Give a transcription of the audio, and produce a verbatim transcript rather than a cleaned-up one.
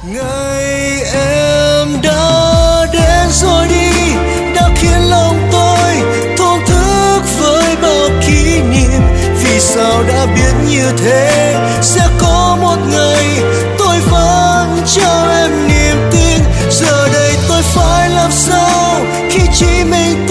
Ngày em đã đến rồi đi, đã khiến lòng tôi thổn thức với bao kỷ niệm. Vì sao đã biết như thế, sẽ có một ngày tôi vẫn cho em niềm tin. Giờ đây tôi phải làm sao khi chỉ mình